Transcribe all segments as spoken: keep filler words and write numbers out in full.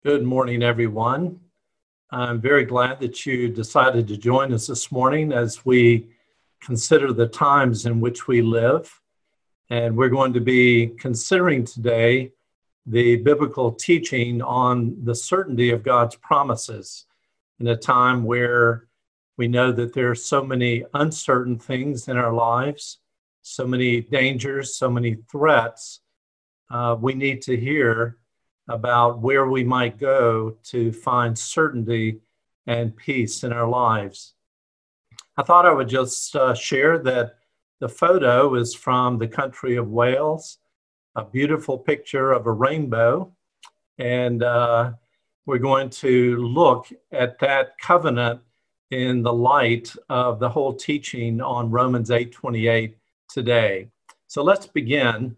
Good morning, everyone. I'm very glad that you decided to join us this morning as we consider the times in which we live. And we're going to be considering today the biblical teaching on the certainty of God's promises in a time where we know that there are so many uncertain things in our lives, so many dangers, so many threats. Uh, we need to hear about where we might go to find certainty and peace in our lives. I thought I would just uh, share that the photo is from the country of Wales, a beautiful picture of a rainbow. And uh, we're going to look at that covenant in the light of the whole teaching on Romans eight twenty-eight today. So let's begin.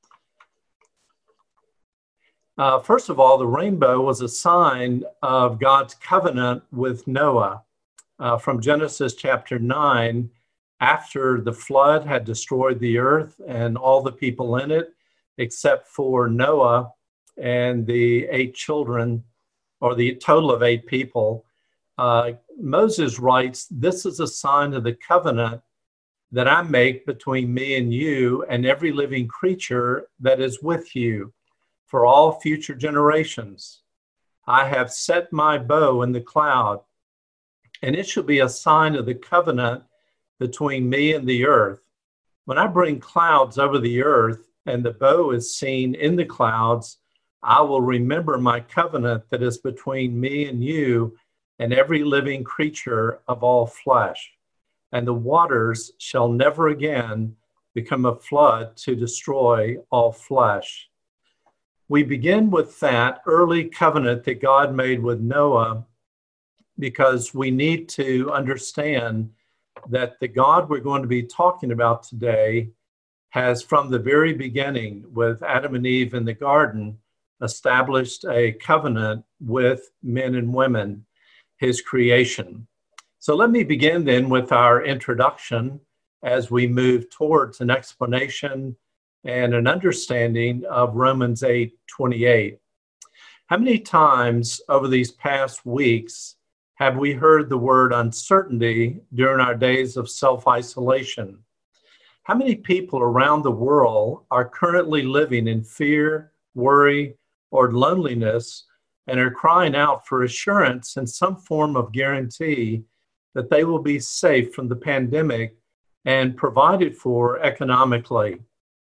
Uh, first of all, the rainbow was a sign of God's covenant with Noah. Uh, from Genesis chapter nine, after the flood had destroyed the earth and all the people in it, except for Noah and the eight children, or the total of eight people, uh, Moses writes, "This is a sign of the covenant that I make between me and you and every living creature that is with you for all future generations. I have set my bow in the cloud, and it shall be a sign of the covenant between me and the earth. When I bring clouds over the earth and the bow is seen in the clouds, I will remember my covenant that is between me and you and every living creature of all flesh. And the waters shall never again become a flood to destroy all flesh." We begin with that early covenant that God made with Noah because we need to understand that the God we're going to be talking about today has, from the very beginning with Adam and Eve in the garden, established a covenant with men and women, his creation. So let me begin then with our introduction as we move towards an explanation and an understanding of Romans eight twenty-eight. How many times over these past weeks have we heard the word uncertainty during our days of self-isolation? How many people around the world are currently living in fear, worry, or loneliness and are crying out for assurance and some form of guarantee that they will be safe from the pandemic and provided for economically?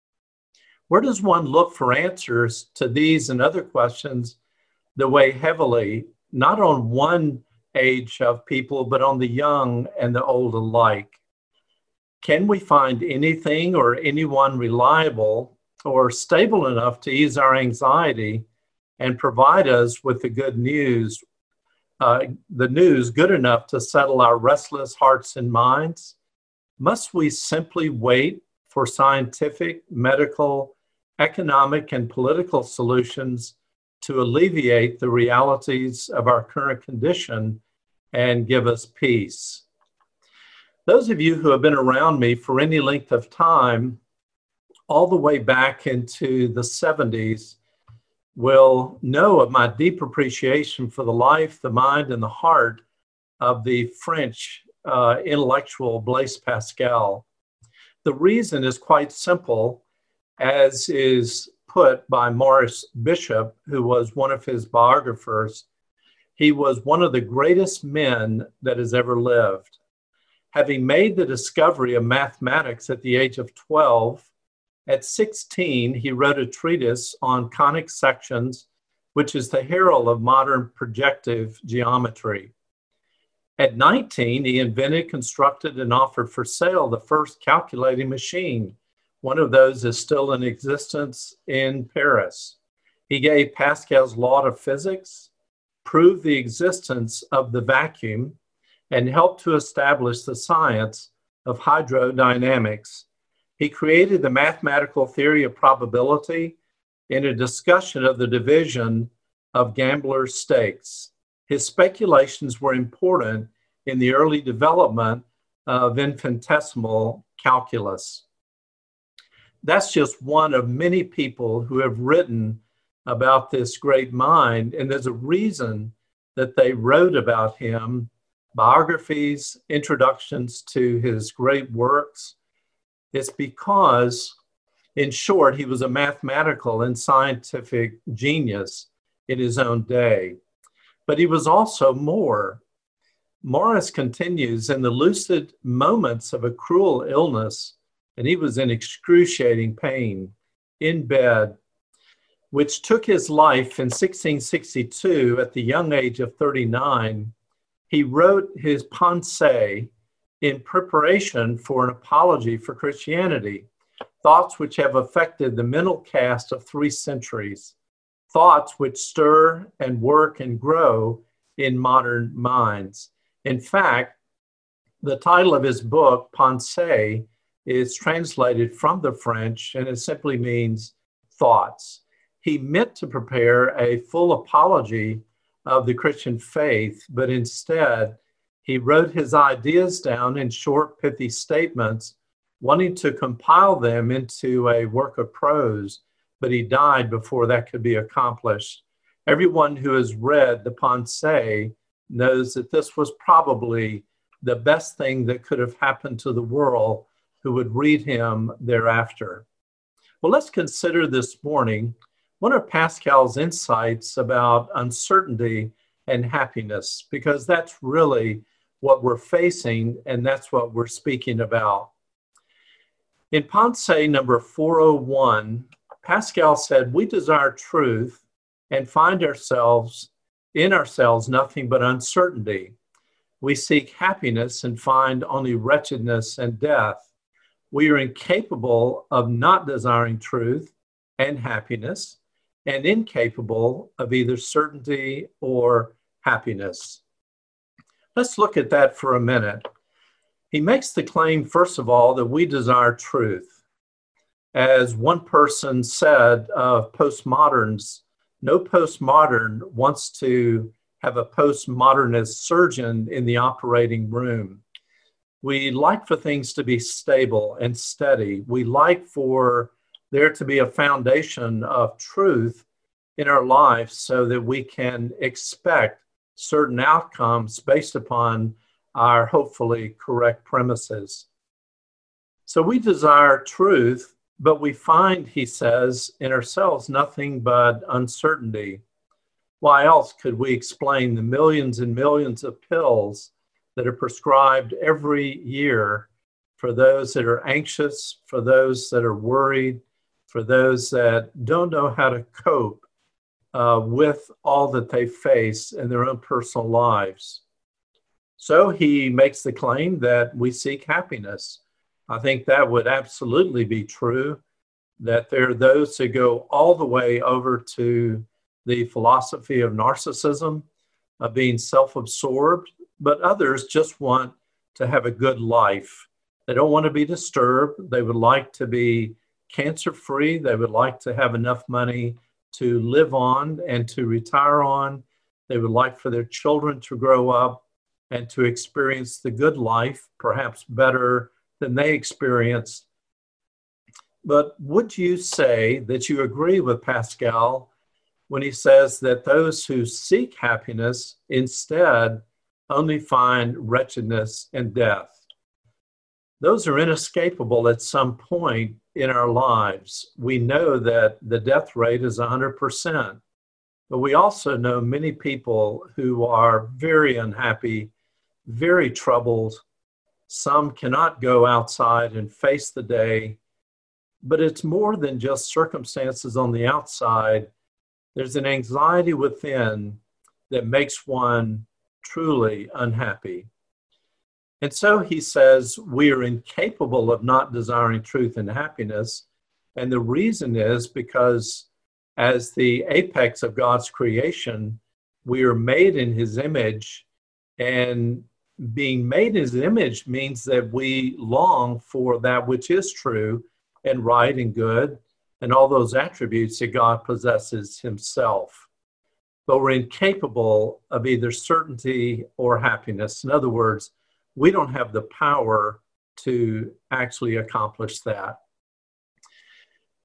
Where does one look for answers to these and other questions that weigh heavily, not on one age of people, but on the young and the old alike? Can we find anything or anyone reliable or stable enough to ease our anxiety and provide us with the good news, uh, the news good enough to settle our restless hearts and minds? Must we simply wait for scientific, medical, economic, and political solutions to alleviate the realities of our current condition and give us peace? Those of you who have been around me for any length of time, all the way back into the seventies, will know of my deep appreciation for the life, the mind, and the heart of the French uh, intellectual Blaise Pascal. The reason is quite simple, as is put by Maurice Bishop, who was one of his biographers. He was one of the greatest men that has ever lived. Having made the discovery of mathematics at the age of twelve, at sixteen, he wrote a treatise on conic sections, which is the herald of modern projective geometry. At nineteen, he invented, constructed, and offered for sale the first calculating machine. One of those is still in existence in Paris. He gave Pascal's law of physics, proved the existence of the vacuum, and helped to establish the science of hydrodynamics. He created the mathematical theory of probability in a discussion of the division of gamblers' stakes. His speculations were important in the early development of infinitesimal calculus. That's just one of many people who have written about this great mind, and there's a reason that they wrote about him, biographies, introductions to his great works. It's because, in short, he was a mathematical and scientific genius in his own day. But he was also more. Morris continues, in the lucid moments of a cruel illness, and he was in excruciating pain, in bed, which took his life in sixteen sixty-two at the young age of thirty-nine, he wrote his Pensées in preparation for an apology for Christianity, thoughts which have affected the mental cast of three centuries, thoughts which stir and work and grow in modern minds. In fact, the title of his book, Pensées, is translated from the French, and it simply means thoughts. He meant to prepare a full apology of the Christian faith, but instead, he wrote his ideas down in short, pithy statements, wanting to compile them into a work of prose, but he died before that could be accomplished. Everyone who has read the Pensées knows that this was probably the best thing that could have happened to the world who would read him thereafter. Well, let's consider this morning one of Pascal's insights about uncertainty and happiness, because that's really what we're facing, and that's what we're speaking about. In Pensée number four oh one, Pascal said, we desire truth and find ourselves in ourselves nothing but uncertainty. We seek happiness and find only wretchedness and death. We are incapable of not desiring truth and happiness, and incapable of either certainty or happiness. Let's look at that for a minute. He makes the claim, first of all, that we desire truth. As one person said of postmoderns, no postmodern wants to have a postmodernist surgeon in the operating room. We like for things to be stable and steady. We like for there to be a foundation of truth in our life so that we can expect certain outcomes based upon our hopefully correct premises. So we desire truth, but we find, he says, in ourselves nothing but uncertainty. Why else could we explain the millions and millions of pills that are prescribed every year for those that are anxious, for those that are worried, for those that don't know how to cope uh, with all that they face in their own personal lives? So he makes the claim that we seek happiness. I think that would absolutely be true, that there are those who go all the way over to the philosophy of narcissism, of being self-absorbed, but others just want to have a good life. They don't want to be disturbed. They would like to be cancer-free. They would like to have enough money to live on and to retire on. They would like for their children to grow up and to experience the good life, perhaps better than they experienced. But would you say that you agree with Pascal when he says that those who seek happiness instead only find wretchedness and death? Those are inescapable at some point in our lives. We know that the death rate is one hundred percent, but we also know many people who are very unhappy, very troubled. Some cannot go outside and face the day, but it's more than just circumstances on the outside. There's an anxiety within that makes one truly unhappy. And so he says we are incapable of not desiring truth and happiness. And the reason is because as the apex of God's creation, we are made in his image, and being made in his image means that we long for that which is true and right and good and all those attributes that God possesses himself. But we're incapable of either certainty or happiness. In other words, we don't have the power to actually accomplish that.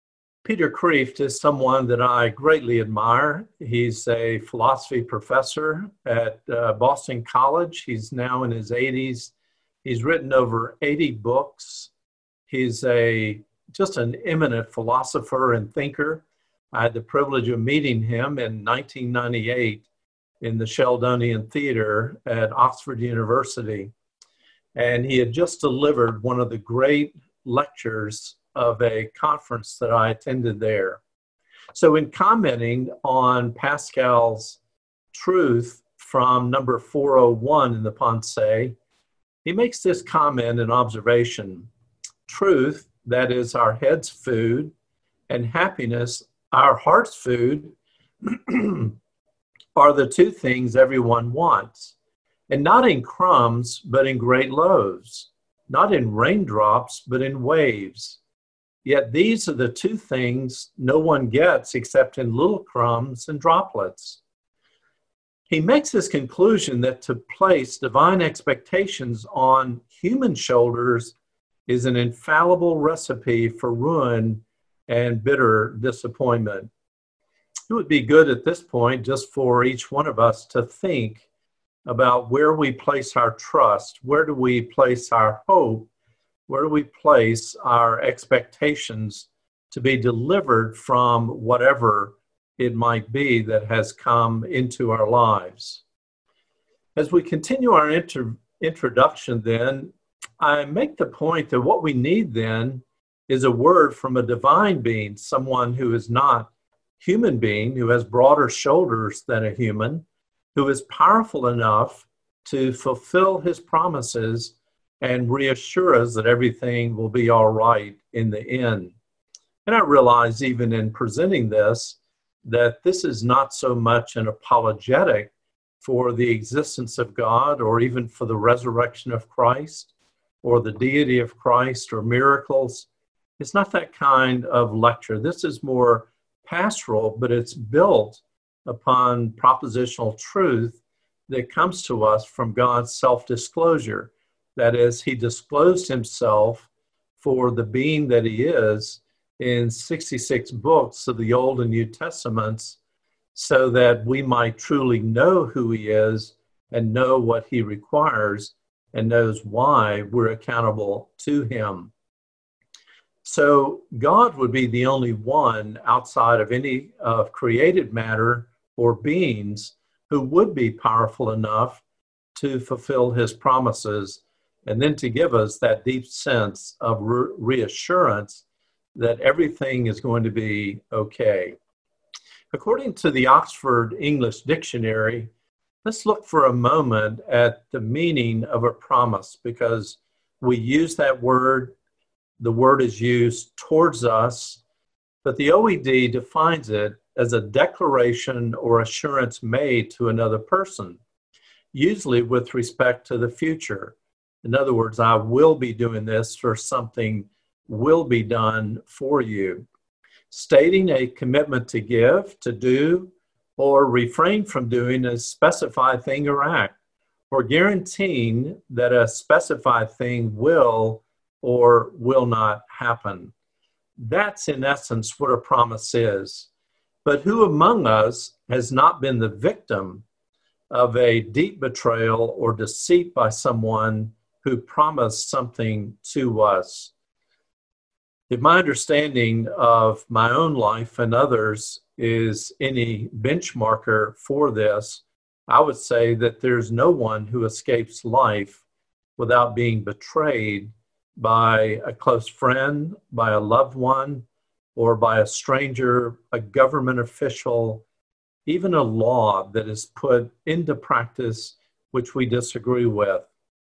Peter Kreeft is someone that I greatly admire. He's a philosophy professor at uh, Boston College. He's now in his eighties. He's written over eighty books. He's a just an eminent philosopher and thinker. I had the privilege of meeting him in nineteen ninety-eight in the Sheldonian Theater at Oxford University. And he had just delivered one of the great lectures of a conference that I attended there. So in commenting on Pascal's truth from number four oh one in the Pensées, he makes this comment and observation: truth, that is our head's food, and happiness, our heart's food, are the two things everyone wants, and not in crumbs, but in great loaves, not in raindrops, but in waves. Yet these are the two things no one gets except in little crumbs and droplets. He makes this conclusion that to place divine expectations on human shoulders is an infallible recipe for ruin and bitter disappointment. It would be good at this point just for each one of us to think about where we place our trust, where do we place our hope, where do we place our expectations to be delivered from whatever it might be that has come into our lives. As we continue our inter- introduction then, I make the point that what we need then is a word from a divine being, someone who is not human being, who has broader shoulders than a human, who is powerful enough to fulfill his promises and reassure us that everything will be all right in the end. And I realize even in presenting this, that this is not so much an apologetic for the existence of God or even for the resurrection of Christ or the deity of Christ or miracles. It's not that kind of lecture. This is more pastoral, but it's built upon propositional truth that comes to us from God's self-disclosure. That is, he disclosed himself for the being that he is in sixty-six books of the Old and New Testaments so that we might truly know who he is and know what he requires and knows why we're accountable to him. So God would be the only one outside of any of created matter or beings who would be powerful enough to fulfill his promises and then to give us that deep sense of re- reassurance that everything is going to be okay. According to the Oxford English Dictionary, let's look for a moment at the meaning of a promise, because we use that word, the word is used towards us, but the O E D defines it as a declaration or assurance made to another person, usually with respect to the future. In other words, I will be doing this, or something will be done for you. Stating a commitment to give, to do, or refrain from doing a specified thing or act, or guaranteeing that a specified thing will or will not happen. That's in essence what a promise is. But who among us has not been the victim of a deep betrayal or deceit by someone who promised something to us? If my understanding of my own life and others is any benchmarker for this, I would say that there's no one who escapes life without being betrayed by a close friend, by a loved one, or by a stranger, a government official, even a law that is put into practice which we disagree with.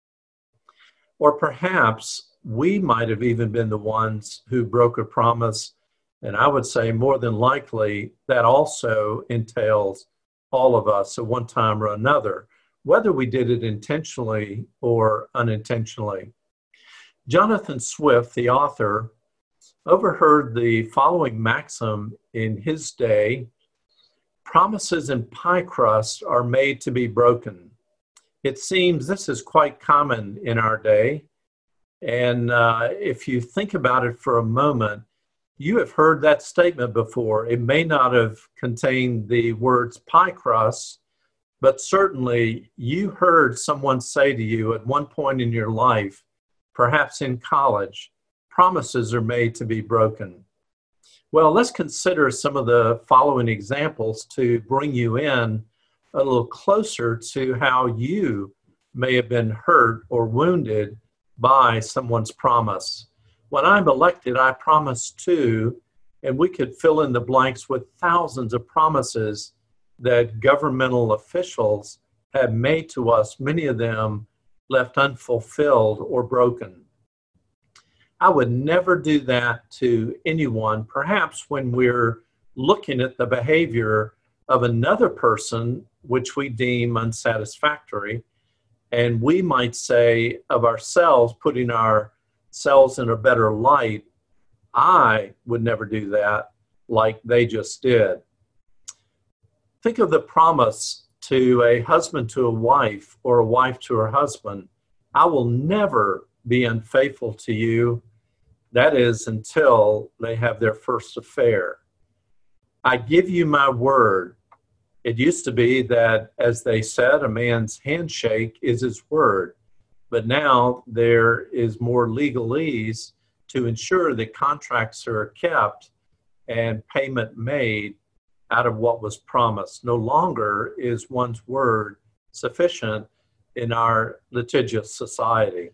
Or perhaps we might have even been the ones who broke a promise, and I would say more than likely that also entails all of us at one time or another, whether we did it intentionally or unintentionally. Jonathan Swift, the author, overheard the following maxim in his day: promises in pie crust are made to be broken. It seems this is quite common in our day. And uh, if you think about it for a moment, You have heard that statement before. It may not have contained the words pie crust, but certainly you heard someone say to you at one point in your life, perhaps in college, promises are made to be broken. Well, let's consider some of the following examples to bring you in a little closer to how you may have been hurt or wounded by someone's promise. When I'm elected, I promised to, and we could fill in the blanks with thousands of promises that governmental officials have made to us, many of them left unfulfilled or broken. I would never do that to anyone, perhaps when we're looking at the behavior of another person, which we deem unsatisfactory, and we might say of ourselves, putting ourselves in a better light, I would never do that like they just did. Think of the promise to a husband to a wife or a wife to her husband. I will never be unfaithful to you. That is until they have their first affair. I give you my word. It used to be that, as they said, a man's handshake is his word. But now there is more legalese to ensure that contracts are kept and payment made out of what was promised. No longer is one's word sufficient in our litigious society.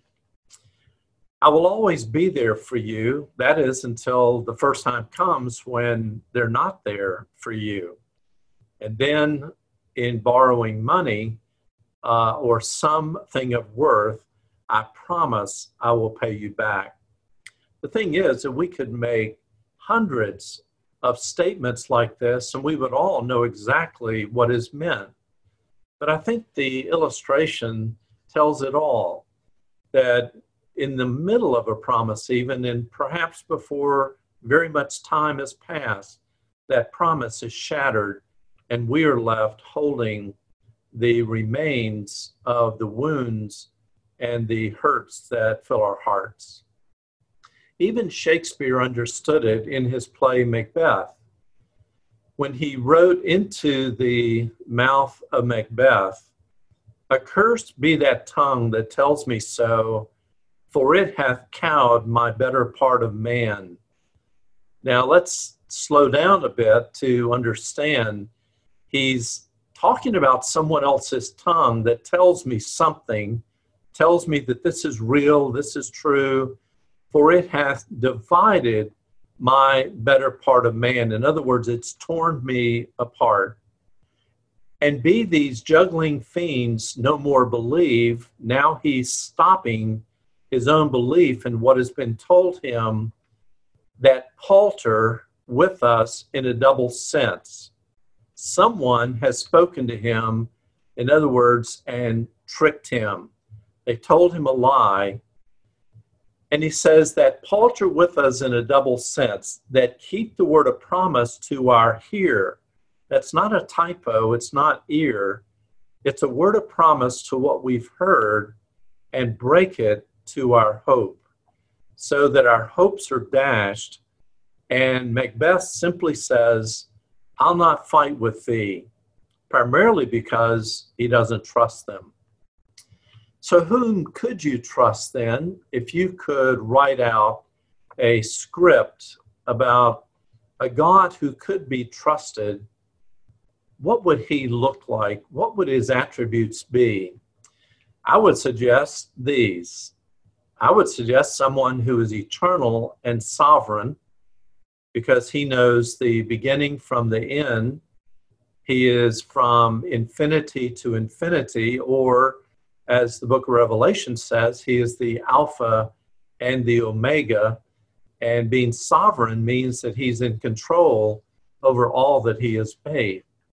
I will always be there for you. That is until the first time comes when they're not there for you. And then in borrowing money uh, or something of worth, I promise I will pay you back. The thing is that we could make hundreds of statements like this and we would all know exactly what is meant. But I think the illustration tells it all, that in the middle of a promise even, and perhaps before very much time has passed, that promise is shattered and we are left holding the remains of the wounds and the hurts that fill our hearts. Even Shakespeare understood it in his play Macbeth. When he wrote into the mouth of Macbeth, "Accursed be that tongue that tells me so, for it hath cowed my better part of man." Now let's slow down a bit to understand. He's talking about someone else's tongue that tells me something, tells me that this is real, this is true, for it hath divided my better part of man. In other words, it's torn me apart. And be these juggling fiends no more believe, now he's stopping his own belief in what has been told him, that palter with us in a double sense. Someone has spoken to him, in other words, and tricked him. They told him a lie. And he says that palter with us in a double sense, that keep the word of promise to our hear. That's not a typo, it's not ear. It's a word of promise to what we've heard and break it to our hope, so that our hopes are dashed. And Macbeth simply says, I'll not fight with thee, primarily because he doesn't trust them. So whom could you trust then if you could write out a script about a God who could be trusted? What would he look like? What would his attributes be? I would suggest these. I would suggest someone who is eternal and sovereign, because he knows the beginning from the end. He is from infinity to infinity, or as the book of Revelation says, he is the Alpha and the Omega. And being sovereign means that he's in control over all that he has made.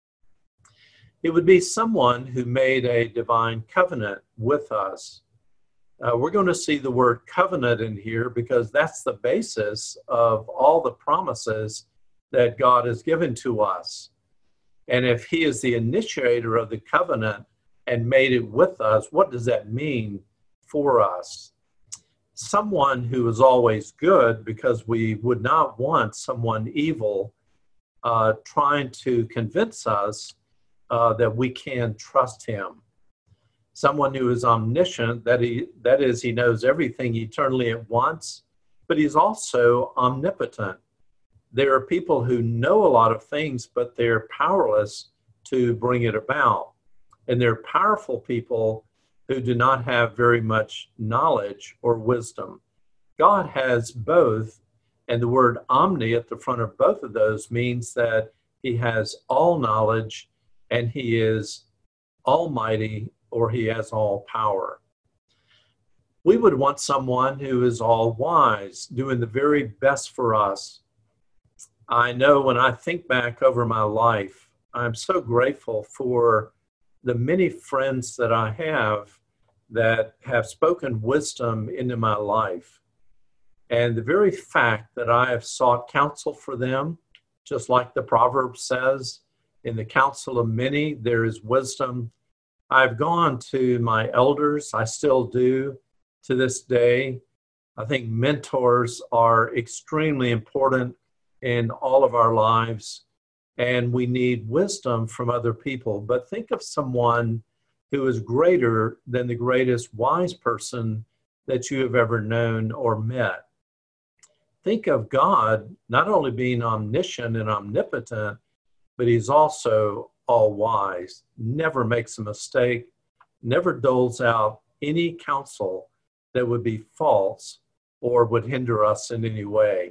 It would be someone who made a divine covenant with us. Uh, we're going to see the word covenant in here because that's the basis of all the promises that God has given to us. And if he is the initiator of the covenant and made it with us, what does that mean for us? someone who is always good, because we would not want someone evil uh, trying to convince us uh, that we can trust him. Someone who is omniscient, that he that is, he knows everything eternally at once, but he's also omnipotent. There are people who know a lot of things, but they're powerless to bring it about. And there are powerful people who do not have very much knowledge or wisdom. God has both, and the word omni at the front of both of those means that he has all knowledge and he is almighty, or he has all power. We would want someone who is all wise, doing the very best for us. I know when I think back over my life, I'm so grateful for the many friends that I have that have spoken wisdom into my life. And the very fact that I have sought counsel for them, just like the proverb says, in the counsel of many, there is wisdom. I've gone to my elders, I still do to this day. I think mentors are extremely important in all of our lives, and we need wisdom from other people. But think of someone who is greater than the greatest wise person that you have ever known or met. Think of God not only being omniscient and omnipotent, but he's also all wise, never makes a mistake, never doles out any counsel that would be false or would hinder us in any way.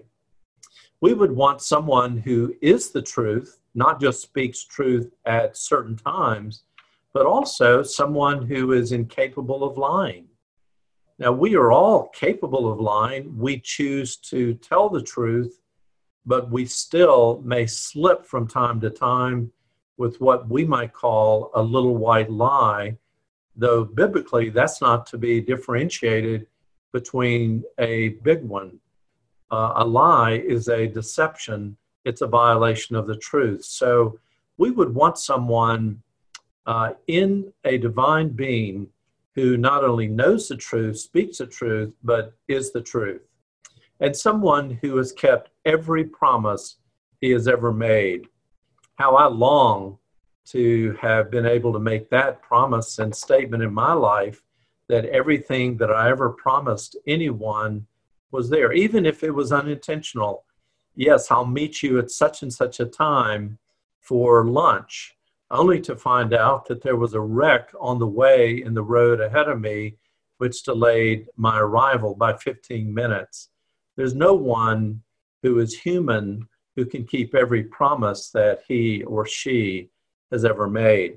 We would want someone who is the truth, not just speaks truth at certain times, but also someone who is incapable of lying. Now, we are all capable of lying. We choose to tell the truth, but we still may slip from time to time with what we might call a little white lie, though biblically that's not to be differentiated between a big one. Uh, a lie is a deception. It's a violation of the truth. So we would want someone uh, in a divine being who not only knows the truth, speaks the truth, but is the truth. And someone who has kept every promise he has ever made. How I long to have been able to make that promise and statement in my life, that everything that I ever promised anyone was there, even if it was unintentional. Yes, I'll meet you at such and such a time for lunch, only to find out that there was a wreck on the way in the road ahead of me, which delayed my arrival by fifteen minutes. There's no one who is human who can keep every promise that he or she has ever made.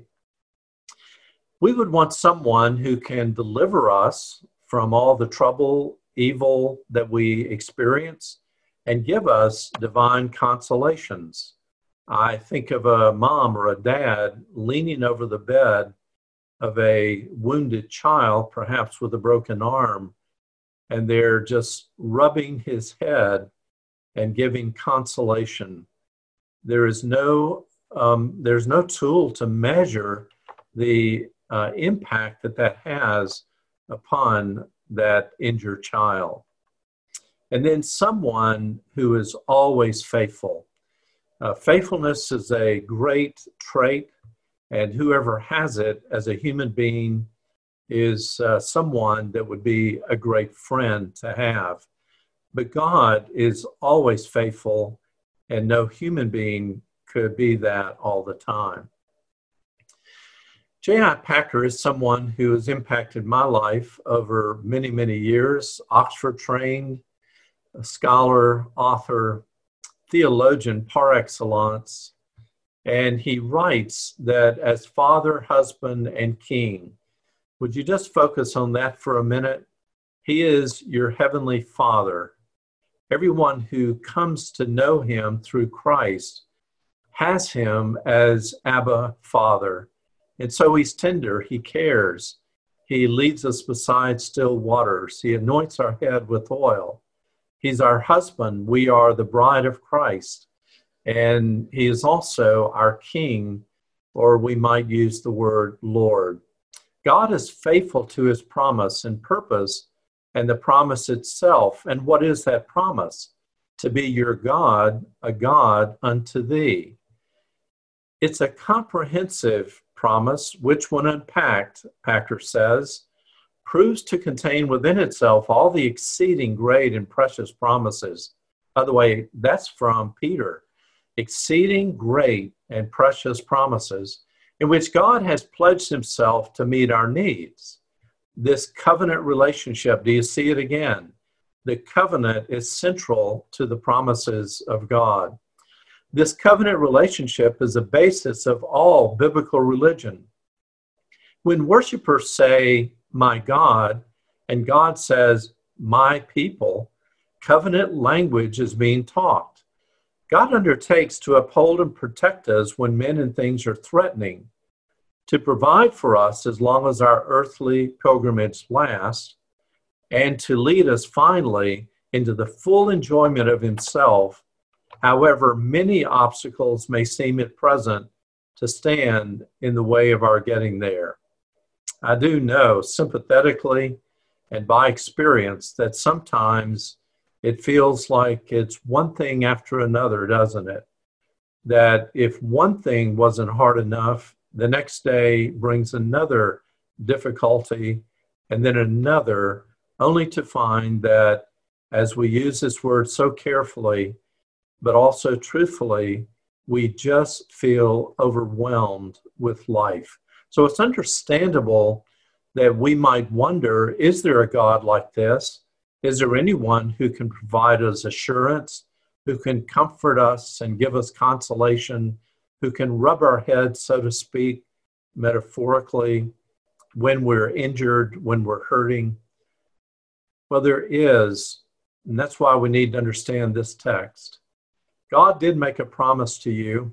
We would want someone who can deliver us from all the trouble, evil that we experience, and give us divine consolations. I think of a mom or a dad leaning over the bed of a wounded child, perhaps with a broken arm, and they're just rubbing his head and giving consolation. There is no, um, there's no tool to measure the uh, impact that that has upon that injured child. And then someone who is always faithful. Uh, faithfulness is a great trait, and whoever has it as a human being is uh, someone that would be a great friend to have. But God is always faithful, and no human being could be that all the time. J I. Packer is someone who has impacted my life over many, many years. Oxford trained, a scholar, author, theologian par excellence. And he writes that as father, husband, and king, would you just focus on that for a minute? He is your heavenly Father. Everyone who comes to know him through Christ has him as Abba, Father. And so he's tender, he cares. He leads us beside still waters. He anoints our head with oil. He's our husband. We are the bride of Christ. And he is also our King, or we might use the word Lord. God is faithful to his promise and purpose and the promise itself. And what is that promise? To be your God, a God unto thee. It's a comprehensive promise, which when unpacked, Packer says, proves to contain within itself all the exceeding great and precious promises. By the way, that's from Peter. Exceeding great and precious promises in which God has pledged himself to meet our needs. This covenant relationship, do you see it again? The covenant is central to the promises of God. This covenant relationship is the basis of all biblical religion. When worshipers say, my God, and God says, my people, covenant language is being taught. God undertakes to uphold and protect us when men and things are threatening, to provide for us as long as our earthly pilgrimage lasts, and to lead us finally into the full enjoyment of himself, however many obstacles may seem at present to stand in the way of our getting there. I do know sympathetically and by experience that sometimes it feels like it's one thing after another, doesn't it? That if one thing wasn't hard enough, the next day brings another difficulty and then another, only to find that as we use this word so carefully, but also truthfully, we just feel overwhelmed with life. So it's understandable that we might wonder, is there a God like this? Is there anyone who can provide us assurance, who can comfort us and give us consolation, who can rub our heads, so to speak, metaphorically, when we're injured, when we're hurting? Well, there is, and that's why we need to understand this text. God did make a promise to you.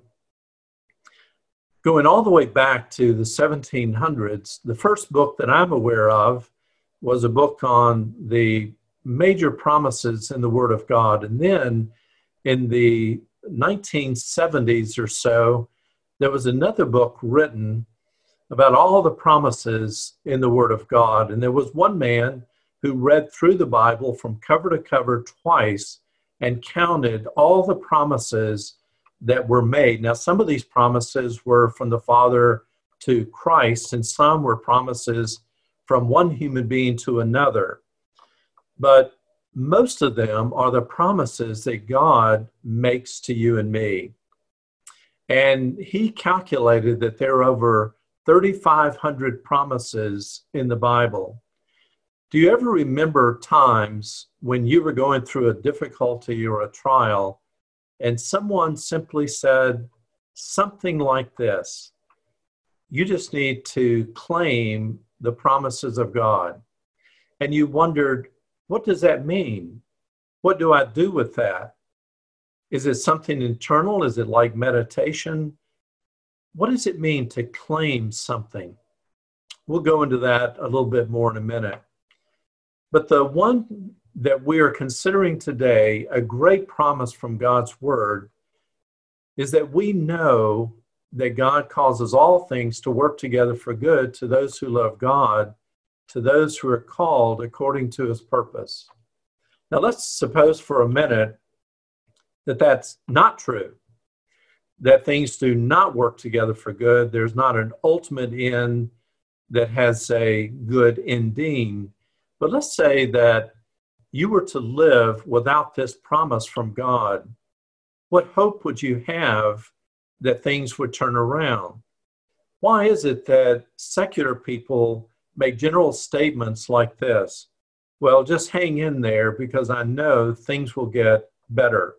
Going all the way back to the seventeen hundreds, the first book that I'm aware of was a book on the major promises in the Word of God. And then in the nineteen seventies or so, there was another book written about all the promises in the Word of God. And there was one man who read through the Bible from cover to cover twice and counted all the promises that were made. Now, some of these promises were from the Father to Christ, and some were promises from one human being to another. But most of them are the promises that God makes to you and me. And he calculated that there are over thirty-five hundred promises in the Bible. Do you ever remember times when you were going through a difficulty or a trial and someone simply said something like this? You just need to claim the promises of God. And you wondered, what does that mean? What do I do with that? Is it something internal? Is it like meditation? What does it mean to claim something? We'll go into that a little bit more in a minute. But the one that we are considering today, a great promise from God's Word, is that we know that God causes all things to work together for good to those who love God, to those who are called according to his purpose. Now let's suppose for a minute that that's not true, that things do not work together for good. There's not an ultimate end that has a good ending. But let's say that you were to live without this promise from God. What hope would you have that things would turn around? Why is it that secular people make general statements like this? Well, just hang in there because I know things will get better.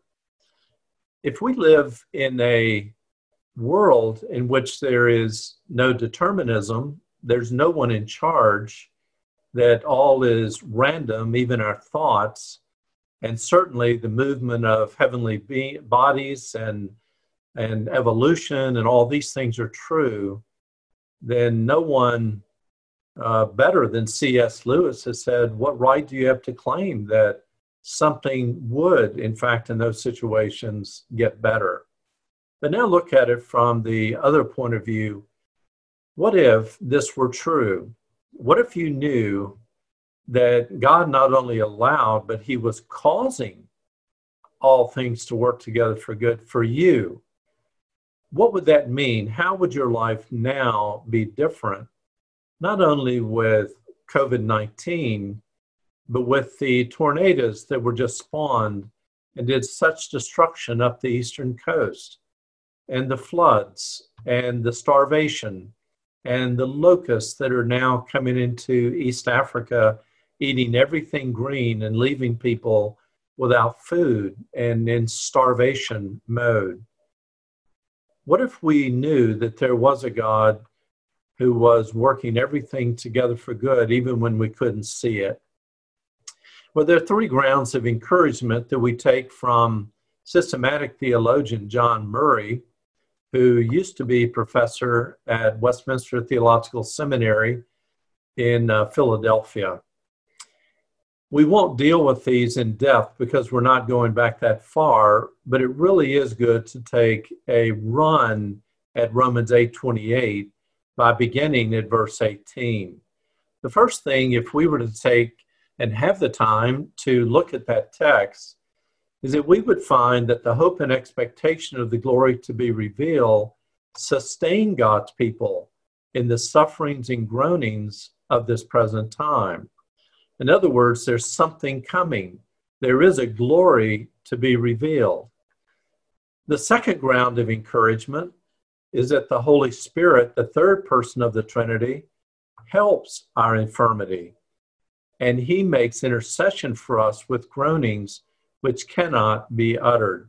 If we live in a world in which there is no determinism, there's no one in charge, that all is random, even our thoughts, and certainly the movement of heavenly be- bodies and, and evolution and all these things are true, then no one uh, better than C S Lewis has said, what right do you have to claim that something would, in fact, in those situations, get better? But now look at it from the other point of view. What if this were true? What if you knew that God not only allowed, but he was causing all things to work together for good for you. What would that mean? How would your life now be different? Not only with COVID nineteen, but with the tornadoes that were just spawned and did such destruction up the eastern coast, and the floods, and the starvation, and the locusts that are now coming into East Africa, eating everything green and leaving people without food and in starvation mode. What if we knew that there was a God who was working everything together for good, even when we couldn't see it? Well, there are three grounds of encouragement that we take from systematic theologian John Murray, who used to be professor at Westminster Theological Seminary in uh, Philadelphia. We won't deal with these in depth because we're not going back that far, but it really is good to take a run at Romans eight twenty-eight by beginning at verse eighteen. The first thing, if we were to take and have the time to look at that text, is that we would find that the hope and expectation of the glory to be revealed sustain God's people in the sufferings and groanings of this present time. In other words, there's something coming. There is a glory to be revealed. The second ground of encouragement is that the Holy Spirit, the third person of the Trinity, helps our infirmity, and he makes intercession for us with groanings which cannot be uttered.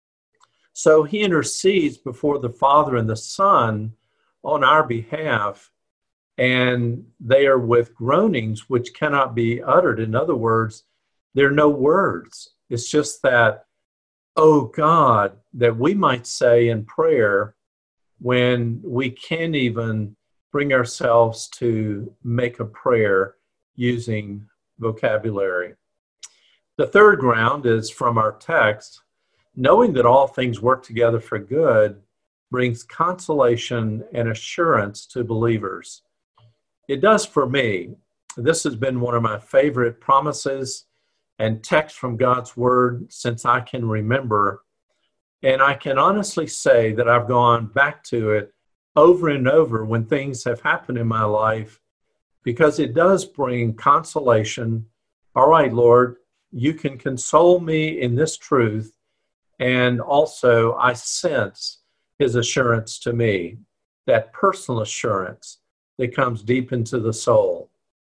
So he intercedes before the Father and the Son on our behalf, and they are with groanings which cannot be uttered. In other words, there are no words. It's just that, oh God, that we might say in prayer when we can't even bring ourselves to make a prayer using vocabulary. The third ground is from our text. Knowing that all things work together for good brings consolation and assurance to believers. It does for me. This has been one of my favorite promises and texts from God's Word since I can remember. And I can honestly say that I've gone back to it over and over when things have happened in my life, because it does bring consolation. All right, Lord, you can console me in this truth. And also I sense his assurance to me, that personal assurance that comes deep into the soul.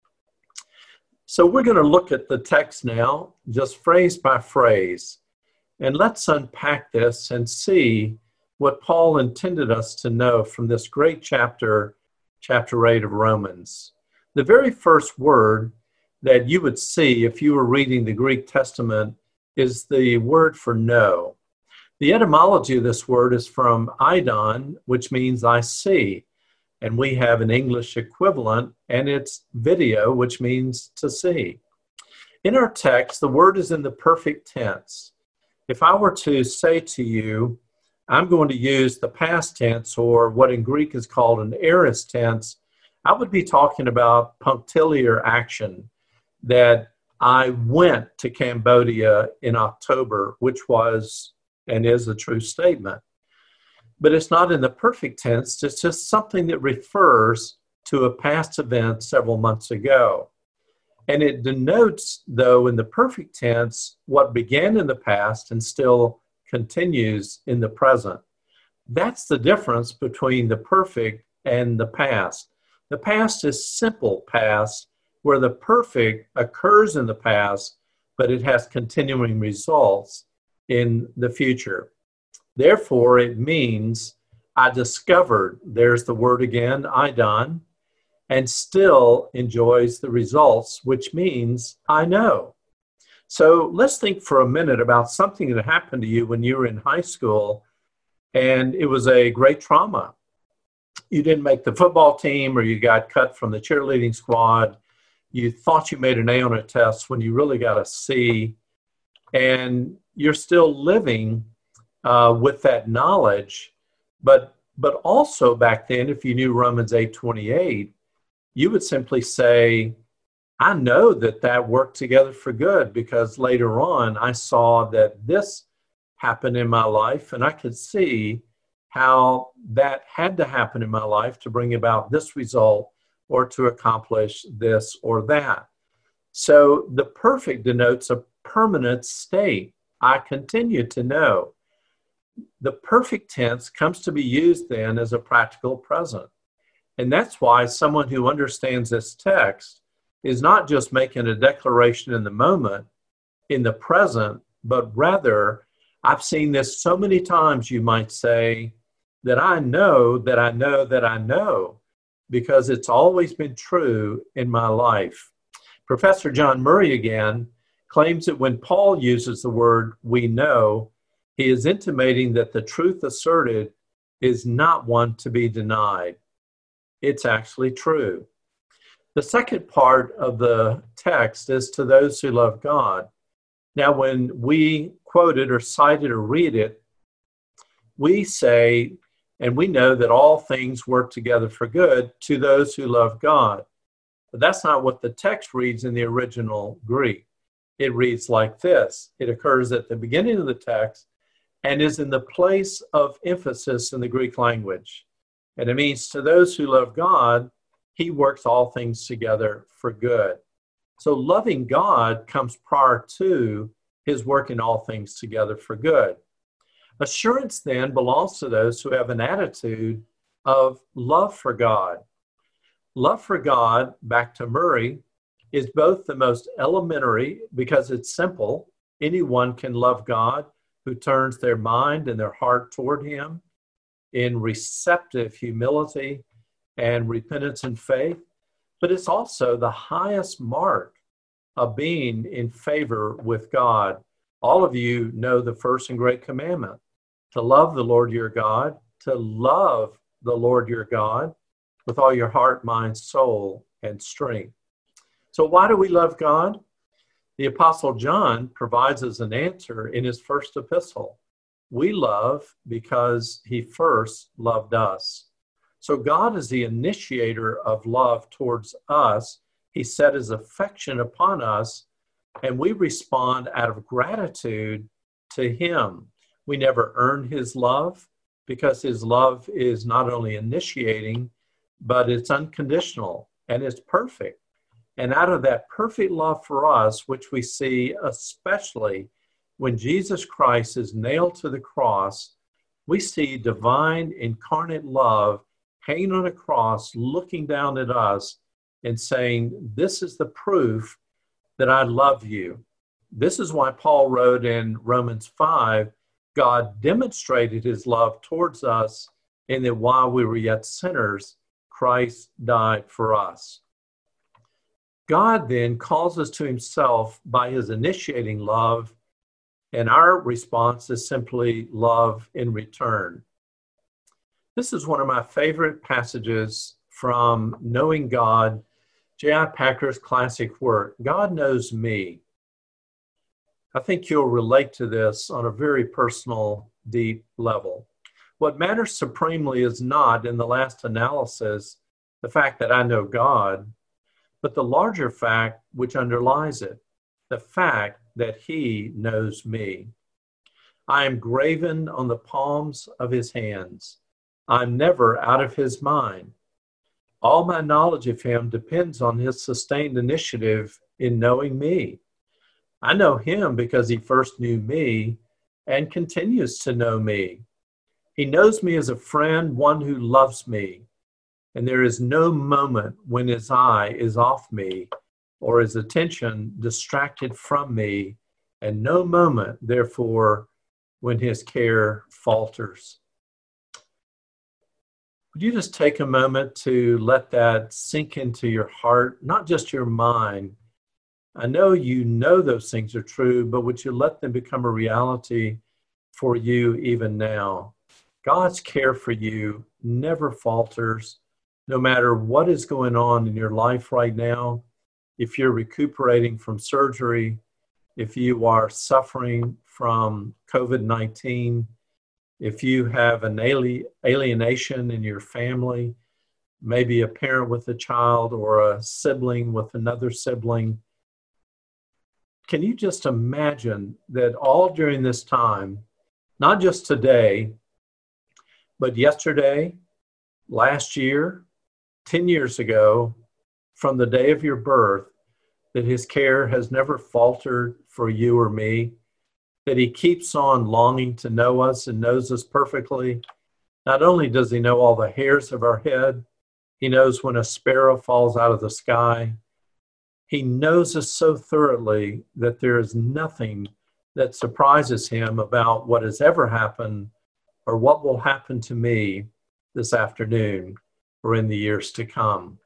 So we're going to look at the text now, just phrase by phrase, and let's unpack this and see what Paul intended us to know from this great chapter, chapter eight of Romans. The very first word that you would see if you were reading the Greek Testament is the word for know. The etymology of this word is from eidon, which means I see. And we have an English equivalent, and it's video, which means to see. In our text, the word is in the perfect tense. If I were to say to you, I'm going to use the past tense, or what in Greek is called an aorist tense, I would be talking about punctiliar action, that I went to Cambodia in October, which was and is a true statement. But it's not in the perfect tense. It's just something that refers to a past event several months ago. And it denotes, though, in the perfect tense, what began in the past and still continues in the present. That's the difference between the perfect and the past. The past is simple past, where the perfect occurs in the past, but it has continuing results in the future. Therefore, it means I discovered, there's the word again, eidon, and still enjoys the results, which means I know. So let's think for a minute about something that happened to you when you were in high school, and it was a great trauma. You didn't make the football team, or you got cut from the cheerleading squad. You thought you made an A on a test when you really got a C, and you're still living Uh, with that knowledge, but but also back then, if you knew Romans eight twenty-eight, you would simply say, I know that that worked together for good because later on I saw that this happened in my life, and I could see how that had to happen in my life to bring about this result or to accomplish this or that. So the perfect denotes a permanent state. I continue to know. The perfect tense comes to be used then as a practical present. And that's why someone who understands this text is not just making a declaration in the moment, in the present, but rather, I've seen this so many times, you might say, that I know that I know that I know, because it's always been true in my life. Professor John Murray again claims that when Paul uses the word we know, he is intimating that the truth asserted is not one to be denied. It's actually true. The second part of the text is to those who love God. Now, when we quote it or cite it or read it, we say, and we know that all things work together for good to those who love God. But that's not what the text reads in the original Greek. It reads like this. It occurs at the beginning of the text and is in the place of emphasis in the Greek language. And it means to those who love God, he works all things together for good. So loving God comes prior to his working all things together for good. Assurance then belongs to those who have an attitude of love for God. Love for God, back to Murray, is both the most elementary because it's simple. Anyone can love God who turns their mind and their heart toward him in receptive humility and repentance and faith. But it's also the highest mark of being in favor with God. All of you know the first and great commandment, to love the Lord your God, to love the Lord your God with all your heart, mind, soul, and strength. So why do we love God? The Apostle John provides us an answer in his first epistle. We love because he first loved us. So God is the initiator of love towards us. He set his affection upon us, and we respond out of gratitude to him. We never earn his love because his love is not only initiating, but it's unconditional and it's perfect. And out of that perfect love for us, which we see especially when Jesus Christ is nailed to the cross, we see divine incarnate love hanging on a cross, looking down at us and saying, this is the proof that I love you. This is why Paul wrote in Romans five, God demonstrated his love towards us in that while we were yet sinners, Christ died for us. God then calls us to himself by his initiating love, and our response is simply love in return. This is one of my favorite passages from Knowing God, J I Packer's classic work, God Knows Me. I think you'll relate to this on a very personal, deep level. What matters supremely is not, in the last analysis, the fact that I know God, but the larger fact which underlies it, the fact that he knows me. I am graven on the palms of his hands. I'm never out of his mind. All my knowledge of him depends on his sustained initiative in knowing me. I know him because he first knew me and continues to know me. He knows me as a friend, one who loves me, and there is no moment when his eye is off me or his attention distracted from me, and no moment, therefore, when his care falters. Would you just take a moment to let that sink into your heart, not just your mind? I know you know those things are true, but would you let them become a reality for you even now? God's care for you never falters, no matter what is going on in your life right now. If you're recuperating from surgery, if you are suffering from COVID nineteen, if you have an alienation in your family, maybe a parent with a child or a sibling with another sibling. Can you just imagine that all during this time, not just today, but yesterday, last year, ten years ago, from the day of your birth, that his care has never faltered for you or me, that he keeps on longing to know us and knows us perfectly. Not only does he know all the hairs of our head, he knows when a sparrow falls out of the sky. He knows us so thoroughly that there is nothing that surprises him about what has ever happened or what will happen to me this afternoon or in the years to come.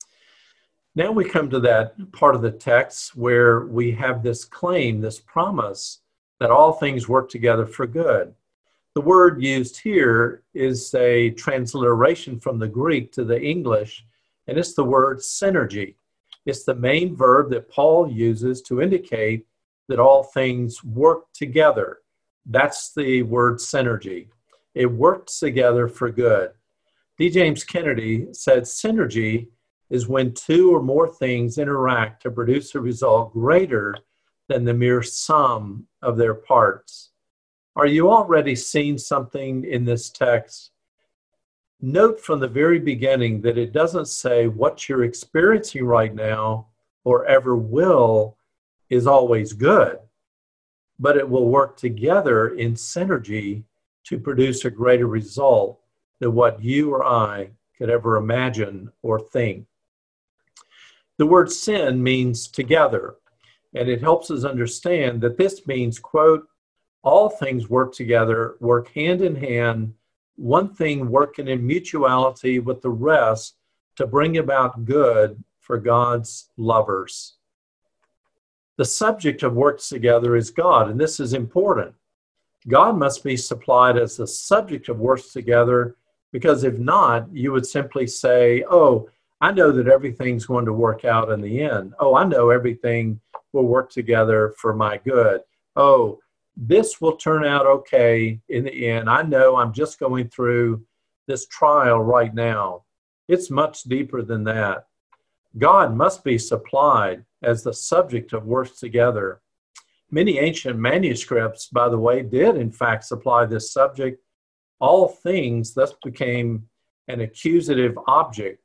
Now we come to that part of the text where we have this claim, this promise that all things work together for good. The word used here is a transliteration from the Greek to the English, and it's the word synergy. It's the main verb that Paul uses to indicate that all things work together. That's the word synergy. It works together for good. D. James Kennedy said synergy is when two or more things interact to produce a result greater than the mere sum of their parts. Are you already seeing something in this text? Note from the very beginning that it doesn't say what you're experiencing right now or ever will is always good, but it will work together in synergy to produce a greater result than what you or I could ever imagine or think. The word sin means together, and it helps us understand that this means, quote, all things work together, work hand in hand, one thing working in mutuality with the rest to bring about good for God's lovers. The subject of works together is God, and this is important. God must be supplied as the subject of works together, because if not, you would simply say, oh, I know that everything's going to work out in the end. Oh, I know everything will work together for my good. Oh, this will turn out okay in the end. I know I'm just going through this trial right now. It's much deeper than that. God must be supplied as the subject of works together. Many ancient manuscripts, by the way, did in fact supply this subject. All things thus became an accusative object.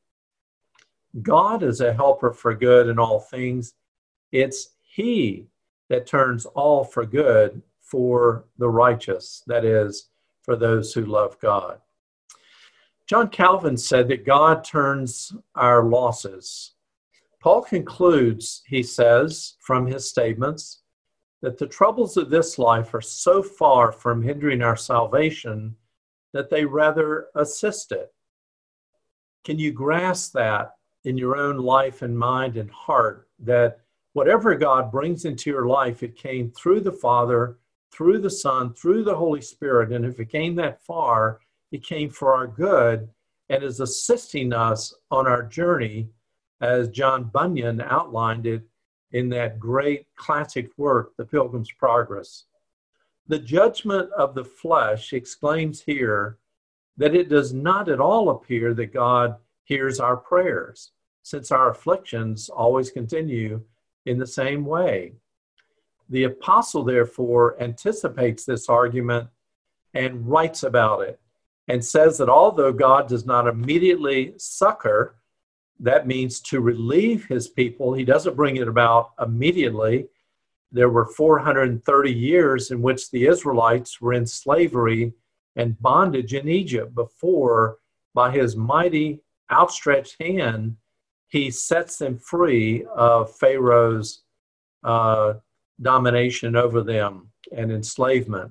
God is a helper for good in all things. It's He that turns all for good for the righteous, that is, for those who love God. John Calvin said that God turns our losses. Paul concludes, he says, from his statements, that the troubles of this life are so far from hindering our salvation that they rather assist it. Can you grasp that in your own life and mind and heart, that whatever God brings into your life, it came through the Father, through the Son, through the Holy Spirit, and if it came that far, it came for our good and is assisting us on our journey, as John Bunyan outlined it in that great classic work, The Pilgrim's Progress. The judgment of the flesh exclaims here that it does not at all appear that God hears our prayers, since our afflictions always continue in the same way. The apostle, therefore, anticipates this argument and writes about it and says that although God does not immediately succor, that means to relieve his people, he doesn't bring it about immediately. There were four hundred thirty years in which the Israelites were in slavery and bondage in Egypt before, by his mighty outstretched hand, he sets them free of Pharaoh's uh, domination over them and enslavement.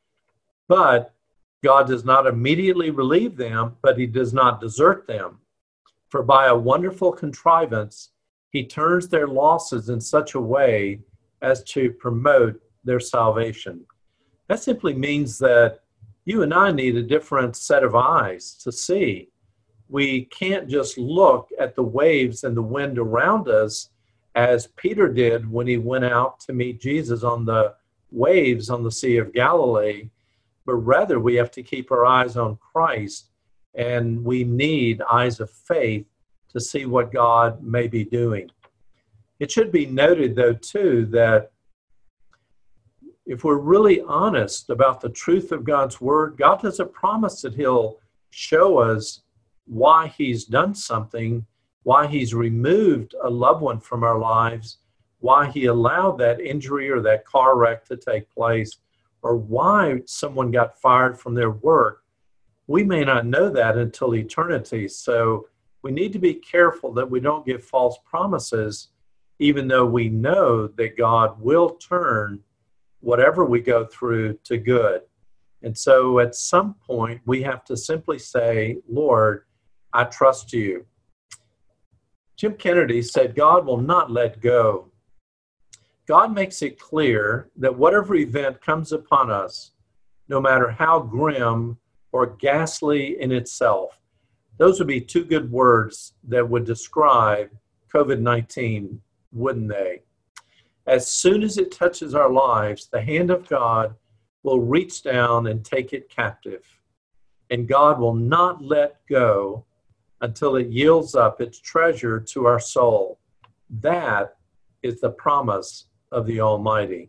But God does not immediately relieve them, but he does not desert them. For by a wonderful contrivance, he turns their losses in such a way as to promote their salvation. That simply means that you and I need a different set of eyes to see. We can't just look at the waves and the wind around us as Peter did when he went out to meet Jesus on the waves on the Sea of Galilee, but rather we have to keep our eyes on Christ and we need eyes of faith to see what God may be doing. It should be noted, though, too, that if we're really honest about the truth of God's word, God doesn't promise that he'll show us why he's done something, why he's removed a loved one from our lives, why he allowed that injury or that car wreck to take place, or why someone got fired from their work. We may not know that until eternity. So we need to be careful that we don't give false promises, even though we know that God will turn whatever we go through to good. And so at some point, we have to simply say, Lord, I trust you. Jim Kennedy said, God will not let go. God makes it clear that whatever event comes upon us, no matter how grim or ghastly in itself, those would be two good words that would describe COVID nineteen, wouldn't they? As soon as it touches our lives, the hand of God will reach down and take it captive. And God will not let go until it yields up its treasure to our soul. That is the promise of the Almighty.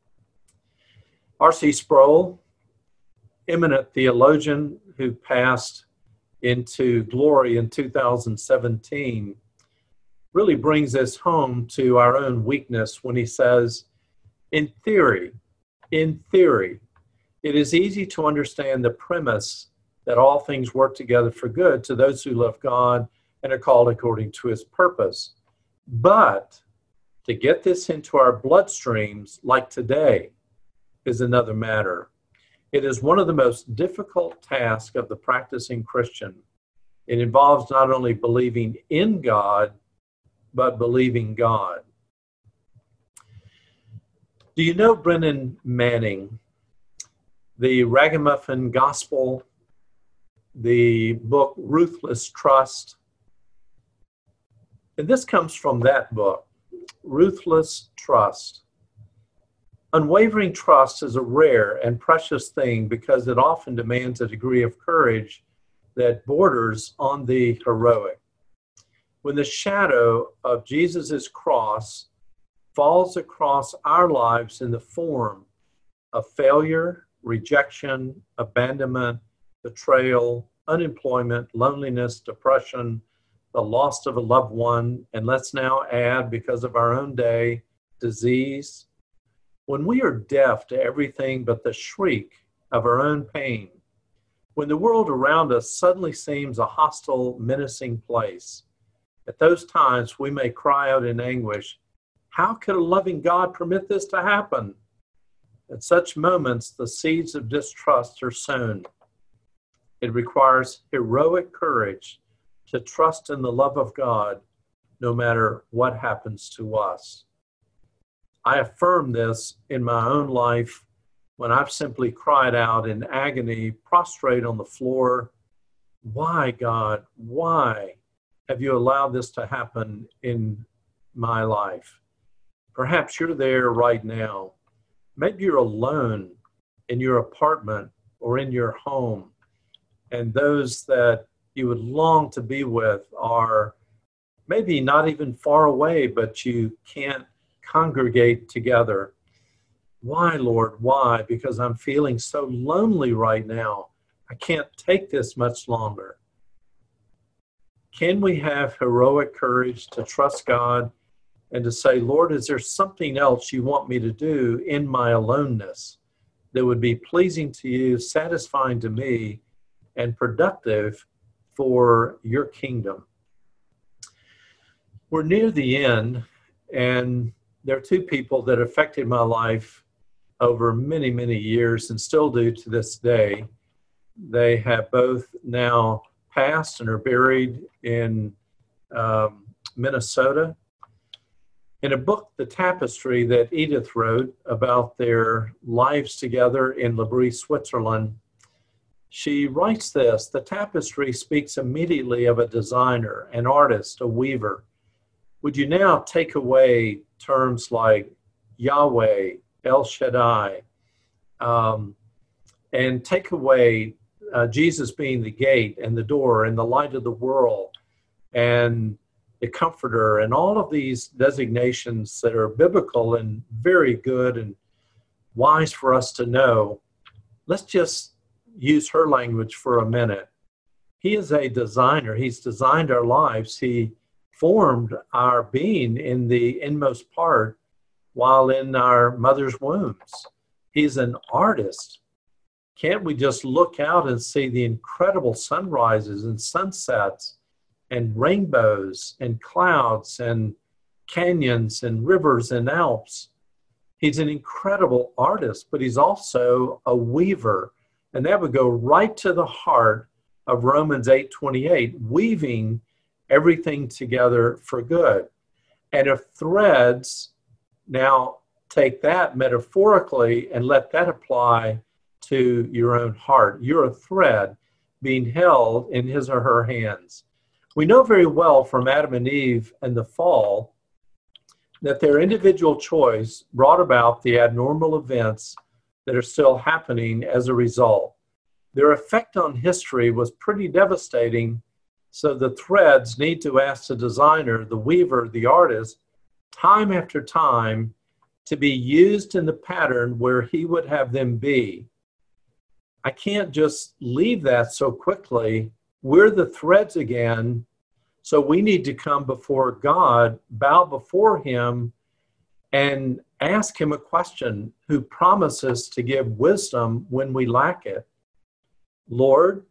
R C Sproul, eminent theologian who passed into glory in two thousand seventeen, really brings this home to our own weakness when he says, in theory, in theory, it is easy to understand the premise that all things work together for good to those who love God and are called according to his purpose. But to get this into our bloodstreams, like today, is another matter. It is one of the most difficult tasks of the practicing Christian. It involves not only believing in God, but believing God. Do you know Brennan Manning? The Ragamuffin Gospel, the book Ruthless Trust. And this comes from that book, Ruthless Trust. Unwavering trust is a rare and precious thing because it often demands a degree of courage that borders on the heroic. When the shadow of Jesus' cross falls across our lives in the form of failure, rejection, abandonment, betrayal, unemployment, loneliness, depression, the loss of a loved one, and let's now add, because of our own day, disease. When we are deaf to everything but the shriek of our own pain, when the world around us suddenly seems a hostile, menacing place, at those times we may cry out in anguish, how could a loving God permit this to happen? At such moments, the seeds of distrust are sown. It requires heroic courage to trust in the love of God, no matter what happens to us. I affirm this in my own life when I've simply cried out in agony, prostrate on the floor, why, God, why have you allowed this to happen in my life? Perhaps you're there right now. Maybe you're alone in your apartment or in your home, and those that you would long to be with are maybe not even far away, but you can't congregate together. Why, Lord, why? Because I'm feeling so lonely right now. I can't take this much longer. Can we have heroic courage to trust God and to say, Lord, is there something else you want me to do in my aloneness that would be pleasing to you, satisfying to me, and productive for your kingdom? We're near the end, and there are two people that affected my life over many, many years and still do to this day. They have both now passed and are buried in um, Minnesota. In a book, The Tapestry, that Edith wrote about their lives together in L'Abri, Switzerland, she writes this: the tapestry speaks immediately of a designer, an artist, a weaver. Would you now take away terms like Yahweh, El Shaddai, um, and take away uh, Jesus being the gate and the door and the light of the world and the comforter and all of these designations that are biblical and very good and wise for us to know. Let's just use her language for a minute. He is a designer. He's designed our lives. He formed our being in the inmost part while in our mother's wombs. He's an artist. Can't we just look out and see the incredible sunrises and sunsets and rainbows and clouds and canyons and rivers and Alps? He's an incredible artist, but he's also a weaver. And that would go right to the heart of Romans eight twenty-eight, weaving everything together for good. And if threads, now take that metaphorically and let that apply to your own heart. You're a thread being held in his or her hands. We know very well from Adam and Eve and the fall that their individual choice brought about the abnormal events that are still happening as a result. Their effect on history was pretty devastating, so the threads need to ask the designer, the weaver, the artist, time after time to be used in the pattern where he would have them be. I can't just leave that so quickly. We're the threads again, so we need to come before God, bow before him, and ask him a question who promises to give wisdom when we lack it. Lord,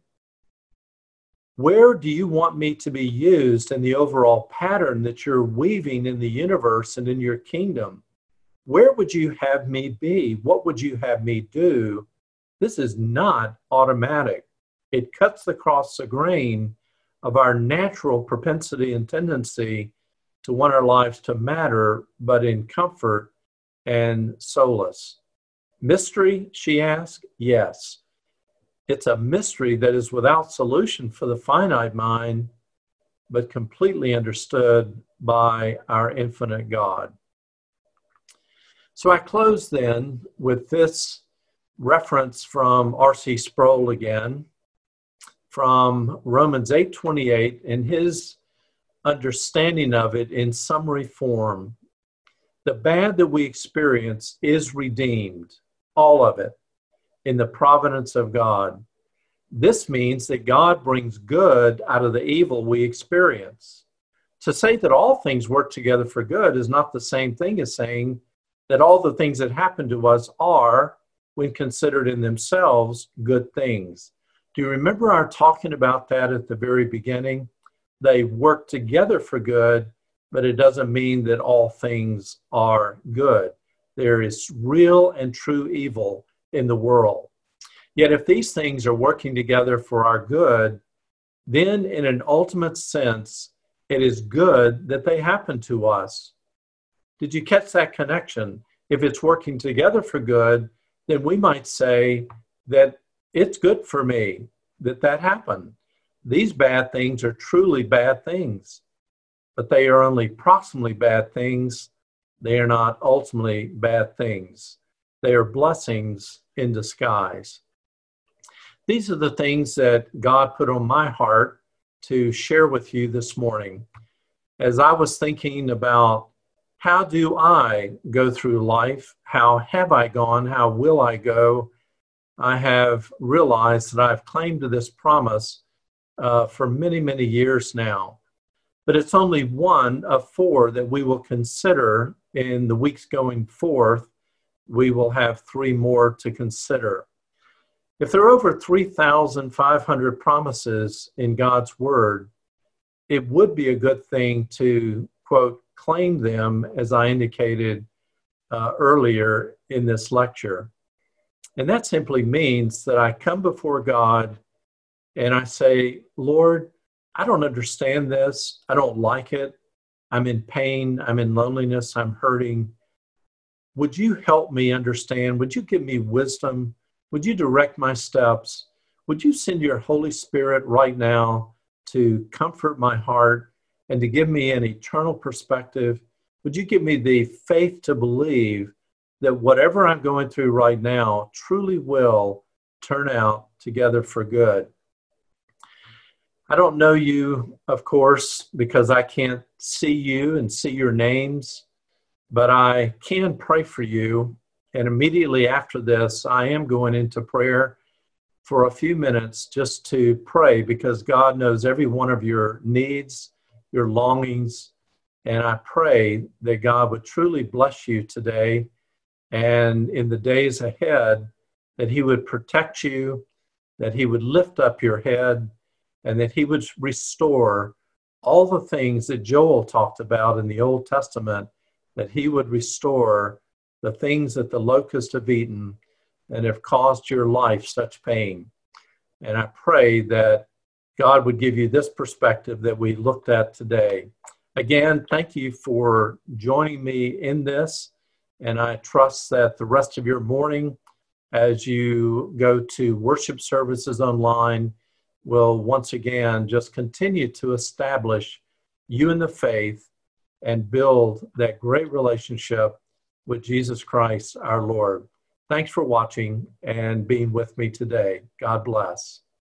where do you want me to be used in the overall pattern that you're weaving in the universe and in your kingdom? Where would you have me be? What would you have me do? This is not automatic. It cuts across the grain of our natural propensity and tendency to want our lives to matter, but in comfort and solace. Mystery, she asked? Yes. It's a mystery that is without solution for the finite mind, but completely understood by our infinite God. So I close then with this reference from R C Sproul again, from Romans eight twenty-eight, and his understanding of it in summary form. The bad that we experience is redeemed, all of it, in the providence of God. This means that God brings good out of the evil we experience. To say that all things work together for good is not the same thing as saying that all the things that happen to us are, when considered in themselves, good things. Do you remember our talking about that at the very beginning? They work together for good, but it doesn't mean that all things are good. There is real and true evil in the world. Yet if these things are working together for our good, then in an ultimate sense, it is good that they happen to us. Did you catch that connection? If it's working together for good, then we might say that it's good for me that that happened. These bad things are truly bad things, but they are only proximately bad things. They are not ultimately bad things. They are blessings in disguise. These are the things that God put on my heart to share with you this morning. As I was thinking about how do I go through life, how have I gone, how will I go, I have realized that I've claimed to this promise uh, for many, many years now. But it's only one of four that we will consider in the weeks going forth. We will have three more to consider. If there are over three thousand five hundred promises in God's Word, it would be a good thing to, quote, claim them, as I indicated uh, earlier in this lecture. And that simply means that I come before God and I say, Lord, I don't understand this. I don't like it. I'm in pain. I'm in loneliness. I'm hurting. Would you help me understand? Would you give me wisdom? Would you direct my steps? Would you send your Holy Spirit right now to comfort my heart and to give me an eternal perspective? Would you give me the faith to believe that whatever I'm going through right now truly will turn out together for good. I don't know you, of course, because I can't see you and see your names, but I can pray for you. And immediately after this, I am going into prayer for a few minutes just to pray, because God knows every one of your needs, your longings, and I pray that God would truly bless you today and in the days ahead, that he would protect you, that he would lift up your head, and that he would restore all the things that Joel talked about in the Old Testament, that he would restore the things that the locusts have eaten and have caused your life such pain. And I pray that God would give you this perspective that we looked at today. Again, thank you for joining me in this, and I trust that the rest of your morning, as you go to worship services online, will once again just continue to establish you in the faith and build that great relationship with Jesus Christ, our Lord. Thanks for watching and being with me today. God bless.